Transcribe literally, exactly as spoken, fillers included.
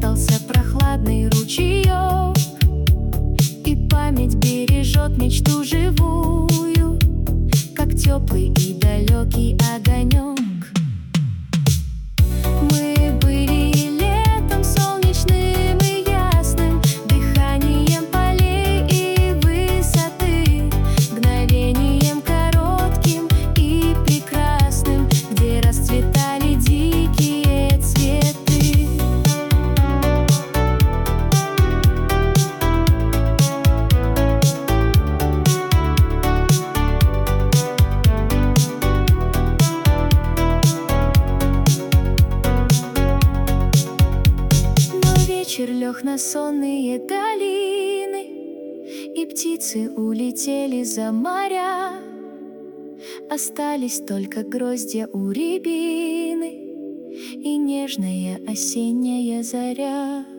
плескался прохладный ручеек, и память бережет мечту живую, как теплый и далекий огонек. Мы были летом солнечным и ясным, дыханием полей и высоты, мгновением коротким и прекрасным, где расцветали дикие цветы. Вечер лег на сонные долины, и птицы улетели за моря. Остались только гроздья у рябины и нежная осенняя заря.